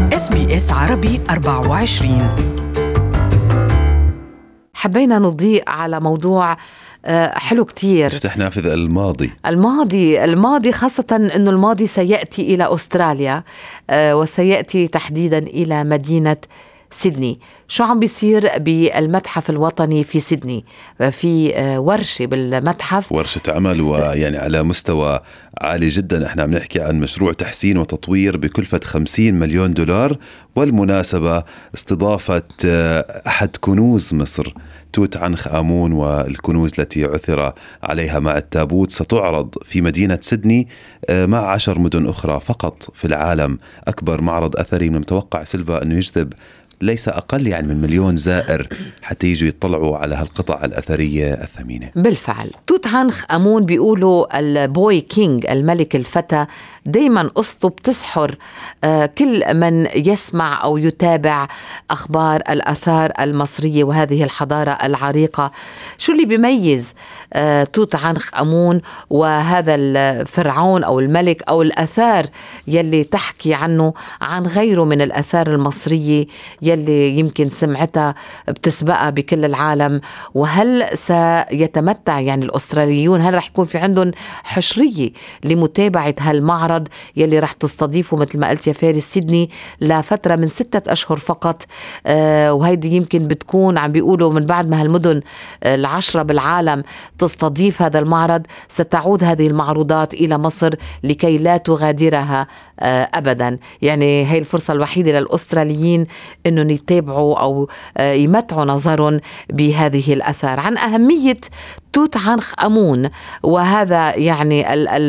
SBS عربي 24. حبينا نضيء على موضوع حلو كتير. نفتح نافذ الماضي خاصة أنه الماضي سيأتي إلى أستراليا وسيأتي تحديدا إلى مدينة سيدني. شو عم بيصير بالمتحف الوطني في سيدني؟ في ورشة بالمتحف، ورشة عمل ويعني على مستوى عالي جدا. احنا عم نحكي عن مشروع تحسين وتطوير بكلفة 50 مليون دولار، والمناسبة استضافة أحد كنوز مصر توت عنخ آمون، والكنوز التي عثر عليها مع التابوت ستعرض في مدينة سيدني مع 10 مدن أخرى فقط في العالم. أكبر معرض أثري من المتوقع سيلفا أنه يجذب ليس أقل يعني من 1,000,000 زائر حتى يجوا يطلعوا على هالقطع الأثرية الثمينة. بالفعل توت عنخ آمون بيقولوا البوي كينج، الملك الفتى، دايما قصته بتسحر كل من يسمع أو يتابع أخبار الآثار المصرية وهذه الحضارة العريقة. شو اللي بيميز توت عنخ آمون وهذا الفرعون أو الملك أو الآثار يلي تحكي عنه عن غيره من الآثار المصرية يلي يمكن سمعتها بتسبقها بكل العالم؟ وهل سيتمتع يعني الأستراليون، هل رح يكون في عندهم حشرية لمتابعة هالمعرض يلي رح تستضيفه مثل ما قلت يا فارس سيدني لفترة من 6 أشهر فقط؟ وهيدي يمكن بتكون عم بيقولوا من بعد ما هالمدن 10 بالعالم تستضيف هذا المعرض ستعود هذه المعروضات إلى مصر لكي لا تغادرها أبدا. يعني هي الفرصة الوحيدة للأستراليين أنهم يتابعوا أو يمتعوا نظرهم بهذه الأثار. عن أهمية توت عنخ آمون وهذا يعني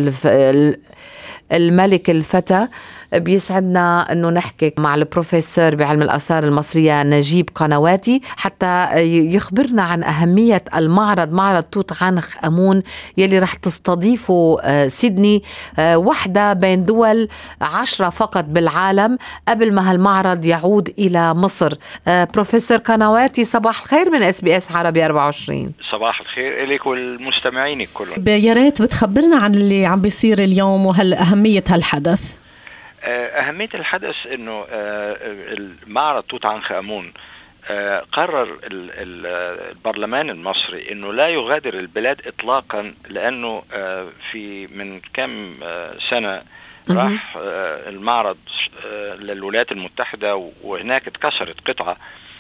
الملك الفتى، بيسعدنا أنه نحكي مع البروفيسور بعلم الآثار المصرية نجيب قنواتي حتى يخبرنا عن أهمية المعرض، معرض توت عنخ آمون يلي رح تستضيفه سيدني، واحدة بين دول 10 فقط بالعالم قبل ما هالمعرض يعود إلى مصر. بروفيسور قنواتي، صباح الخير من SBS عربي 24. صباح الخير إليك والمستمعين كلهم. يا ريت بتخبرنا عن اللي عم بيصير اليوم وأهمية هالحدث. أهمية الحدث أنه المعرض توت عنخ آمون قرر البرلمان المصري أنه لا يغادر البلاد إطلاقا، لأنه في من كم سنة راح المعرض للولايات المتحدة وهناك اتكسرت قطعة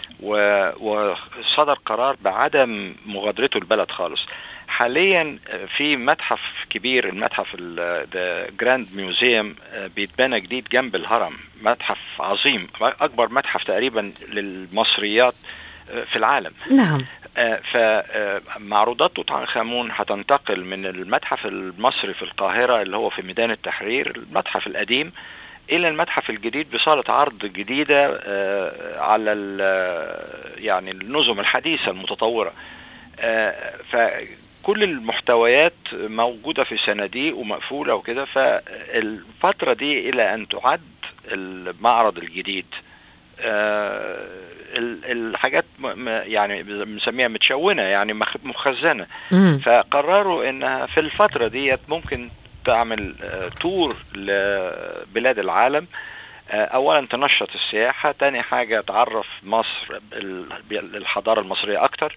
وصدر قرار بعدم مغادرته البلد خالص. حاليا في متحف كبير، المتحف الجراند ميوزيوم بيتبنى جديد جنب الهرم، متحف عظيم، أكبر متحف تقريبا للمصريات في العالم. نعم. فمعروضات توت عنخ آمون هتنتقل من المتحف المصري في القاهرة اللي هو في ميدان التحرير، المتحف القديم، إلى المتحف الجديد بصالة عرض جديدة على يعني النظم الحديثة المتطورة. فكل المحتويات موجودة في صناديق ومقفولة وكده. فالفترة دي إلى أن تعد المعرض الجديد الحاجات يعني بنسميها متشونة، يعني مخزنة. فقرروا إنها في الفترة دي ممكن تعمل تور لبلاد العالم. أولا تنشط السياحة، تاني حاجة تعرف مصر الحضارة المصرية أكتر.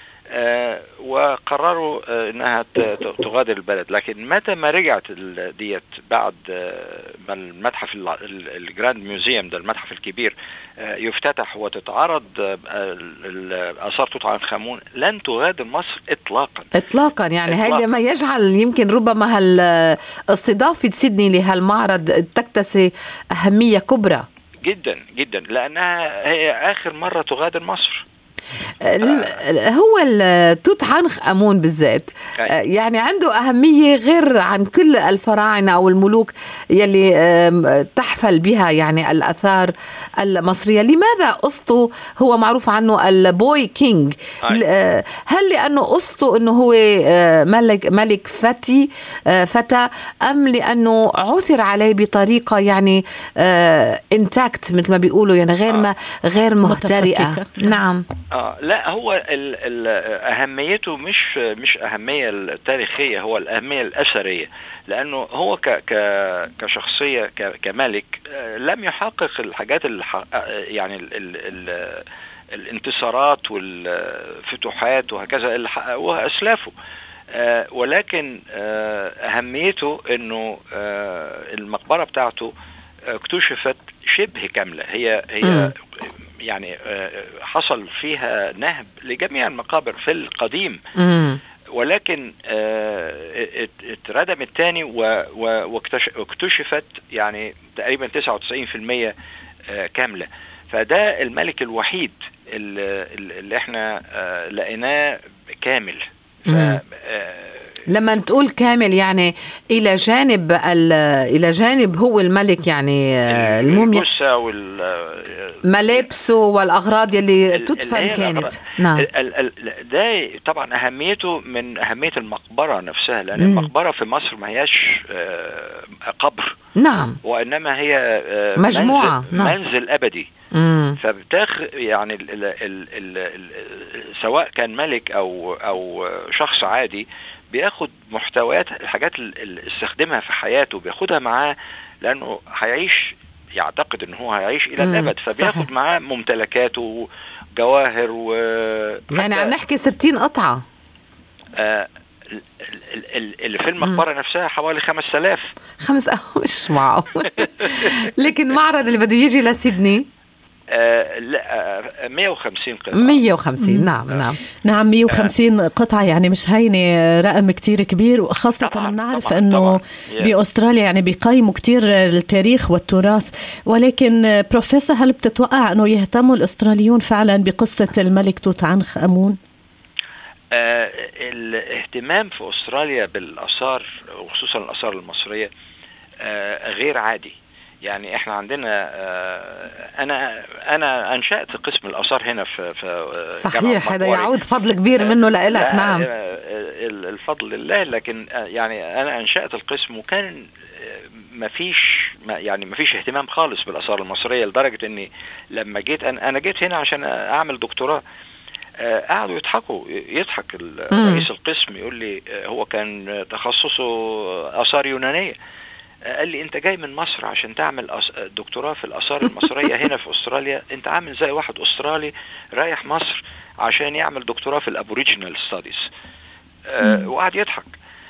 وقرروا انها تغادر البلد. لكن متى ما رجعت ديت بعد ما المتحف الجراند ميوزيوم ده، المتحف الكبير، يفتتح وتتعرض آثار توت عنخ آمون، لن تغادر مصر اطلاقا. يعني هذا ما يجعل يمكن ربما استضافة سيدني لهالمعرض تكتسي أهمية كبرى جدا جدا، لأنها هي آخر مرة تغادر مصر. هو توت عنخ آمون بالذات يعني عنده أهمية غير عن كل الفراعنة أو الملوك يلي تحفل بها يعني الآثار المصرية. لماذا قصته هو معروف عنه البوي كينج؟ هل لأنه قصته أنه هو ملك فتى، أم لأنه عثر عليه بطريقة يعني انتاكت مثل ما بيقولوا، يعني غير مهترئة؟ نعم. لا لا، هو أهميته مش أهمية التاريخية، هو الأهمية الأثرية، لأنه هو كشخصية كملك لم يحقق الحاجات يعني الانتصارات والفتوحات وهكذا اللي حققوها أسلافه، ولكن أهميته أنه المقبرة بتاعته اكتشفت شبه كاملة. هي يعني حصل فيها نهب لجميع المقابر في القديم، ولكن اتردمت تاني واكتشفت يعني تقريبا 99% كاملة. فده الملك الوحيد اللي احنا لقيناه كامل. لما تقول كامل يعني إلى جانب هو الملك، يعني الموميا ملابسه والأغراض يلي تدفن كانت. نعم. ده طبعا أهميته من أهمية المقبرة نفسها، لأن المقبرة في مصر ما هياش قبر، نعم، وإنما هي مجموعة، منزل أبدي. يعني سواء كان ملك أو شخص عادي بياخد محتويات الحاجات اللي استخدمها في حياته بياخدها معاه، لأنه هيعيش، يعتقد أنه هو هيعيش إلى الأبد، فبياخد معاه ممتلكاته وجواهر يعني عم نحكي 60 قطعة. اللي في المقبرة نفسها حوالي 5000. مش معقول. لكن معرض اللي بده يجي لسيدني لا 150 قطعة. 150. نعم 150 قطعة، يعني مش هيني رقم كتير كبير، وخاصة بنعرف انه باستراليا يعني بيقيموا كتير التاريخ والتراث. ولكن بروفيسور، هل بتتوقع انه يهتموا الاستراليون فعلا بقصة الملك توت عنخ آمون؟ الاهتمام في استراليا بالآثار وخصوصا الآثار المصرية غير عادي. يعني احنا عندنا انا انشأت قسم الآثار هنا في صحيح، هذا يعود فضل كبير منه لإلك. نعم، الفضل لله. لكن يعني انا انشأت القسم وكان ما فيش اهتمام خالص بالآثار المصرية، لدرجة اني لما جيت انا جيت هنا عشان اعمل دكتوراه، قعدوا يضحك رئيس القسم، يقول لي هو كان تخصصه آثار يونانية، قال لي انت جاي من مصر عشان تعمل دكتوراه في الآثار المصرية هنا في استراليا، انت عامل زي واحد استرالي رايح مصر عشان يعمل دكتوراه في الابوريجينال ستاديز. وقعد يضحك.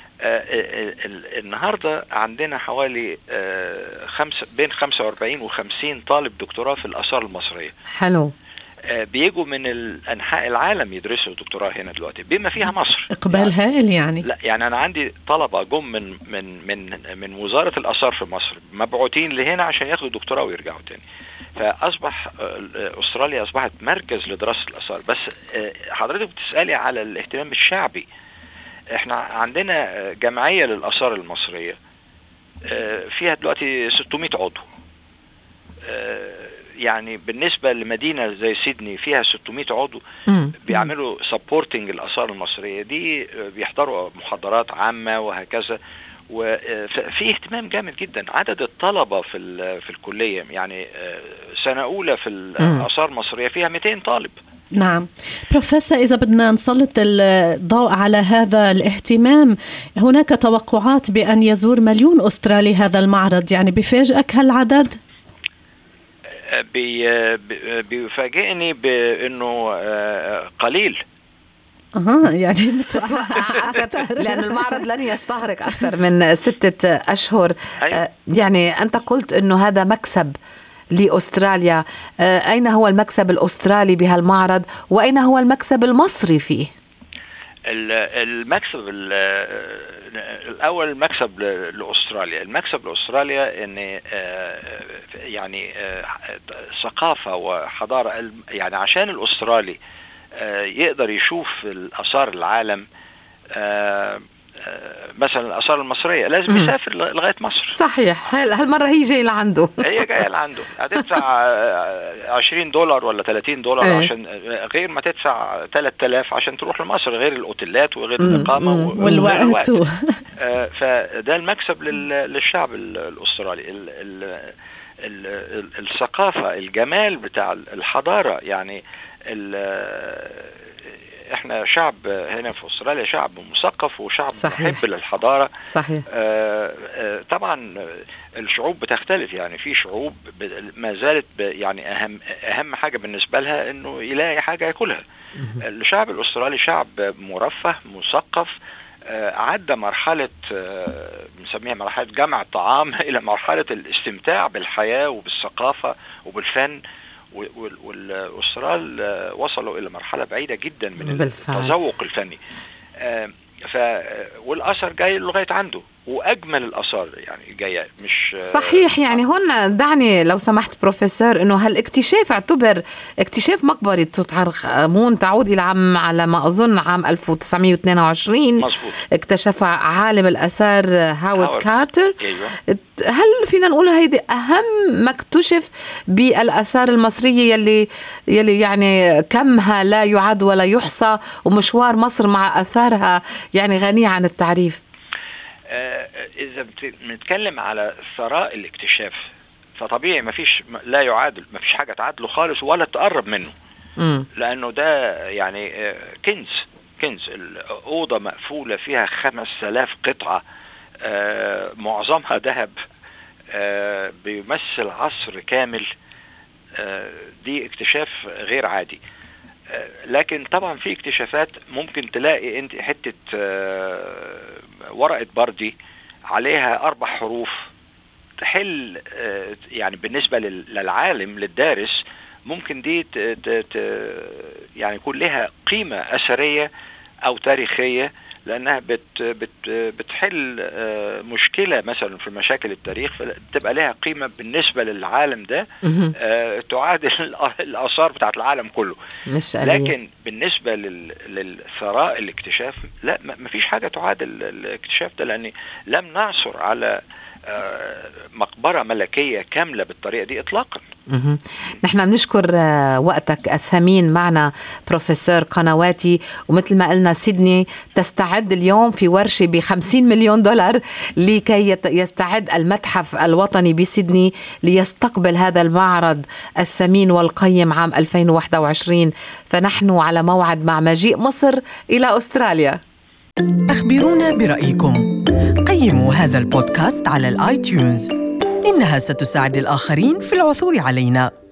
النهاردة عندنا حوالي بين 45 و50 طالب دكتوراه في الآثار المصرية. حلو. بيجوا من أنحاء العالم يدرسوا دكتوراه هنا دلوقتي، بما فيها مصر. إقبال هائل يعني. لا يعني أنا عندي طلبة جم من وزارة الآثار في مصر، مبعوثين لهنا عشان ياخدوا دكتوراه ويرجعوا تاني. فأصبح أستراليا أصبحت مركز لدراسة الآثار. بس حضرتك بتسألي على الاهتمام الشعبي. احنا عندنا جمعية للآثار المصرية فيها دلوقتي 600 عضو. يعني بالنسبة لمدينة زي سيدني فيها 600 عضو بيعملوا سبورتنج الآثار المصرية دي، بيحضروا محاضرات عامة وهكذا، وفي اهتمام جامد جدا. عدد الطلبة في الكلية يعني سنة أولى في الآثار المصرية فيها 200 طالب. نعم بروفيسور، إذا بدنا نسلط الضوء على هذا الاهتمام، هناك توقعات بأن يزور 1,000,000 أسترالي هذا المعرض، يعني بيفاجئك هالعدد؟ بيفاجئني بأنه قليل. يعني متوقع أكثر، لأن المعرض لن يستغرق أكثر من 6 أشهر. أيوة. يعني أنت قلت أنه هذا مكسب لأستراليا. أين هو المكسب الأسترالي بهالمعرض، وأين هو المكسب المصري فيه؟ المكسب الأول المكسب لأستراليا. المكسب لأستراليا إن يعني ثقافة وحضارة. يعني عشان الأسترالي يقدر يشوف الآثار العالم، مثلا الآثار المصرية، لازم يسافر لغاية مصر. صحيح. هالمرة هي جاية لعنده. هي جاية لعنده. هتدفع $20 ولا $30 عشان، غير ما تدفع 3000 عشان تروح لمصر، غير الأوتيلات وغير الإقامة والوقت. فده المكسب للشعب الأسترالي. الثقافة، الجمال بتاع الحضارة. يعني احنا شعب هنا في استراليا شعب مثقف وشعب صحيح. محب للحضاره. صحيح. طبعا الشعوب بتختلف، يعني في شعوب ما زالت يعني اهم حاجه بالنسبه لها انه يلاقي حاجه ياكلها. الشعب الاسترالي شعب مرفه مثقف، عدى مرحله بنسميها مرحله جمع الطعام الى مرحله الاستمتاع بالحياه وبالثقافه وبالفن. والأسترال وصلوا إلى مرحلة بعيدة جدا من التذوق الفني. والأثر جاي لغاية عنده، وأجمل الآثار يعني جاية مش صحيح. يعني هون دعني لو سمحت بروفيسور إنه هالاكتشاف اعتبر اكتشاف مقبرة توت عنخ آمون تعود إلى على ما أظن عام 1922. مظبوط. اكتشف عالم الآثار هاورد كارتر. أيوة. هل فينا نقول هيدي أهم ما اكتشف بالآثار المصرية يلي يعني كمها لا يعد ولا يحصى، ومشوار مصر مع آثارها يعني غني عن التعريف؟ إذا بنتكلم على ثراء الاكتشاف فطبيعي ما فيش حاجة تعادله خالص ولا تقرب منه. لأنه ده يعني كنز الأوضة مقفولة فيها 5000 قطعة، معظمها ذهب، بيمثل عصر كامل. دي اكتشاف غير عادي. لكن طبعا في اكتشافات ممكن تلاقي انت حتة ورقة بردي عليها 4 حروف تحل، يعني بالنسبة للعالم للدارس ممكن دي يعني يكون لها قيمة أثرية أو تاريخية، لأنها بتحل مشكلة مثلا في مشاكل التاريخ، فتبقى لها قيمة بالنسبة للعالم ده تعادل الآثار بتاعت العالم كله. لكن بالنسبة للثراء الاكتشاف لا، ما فيش حاجة تعادل الاكتشاف ده، لأن لم نعثر على مقبرة ملكية كاملة بالطريقة دي إطلاقا. نحن بنشكر وقتك الثمين معنا بروفيسور قنواتي. ومثل ما قلنا سيدني تستعد اليوم في ورشة $50 مليون لكي يستعد المتحف الوطني بسيدني ليستقبل هذا المعرض الثمين والقيم عام 2021. فنحن على موعد مع مجيء مصر إلى أستراليا. أخبرونا برأيكم. قيموا هذا البودكاست على الآيتيونز، إنها ستساعد الآخرين في العثور علينا.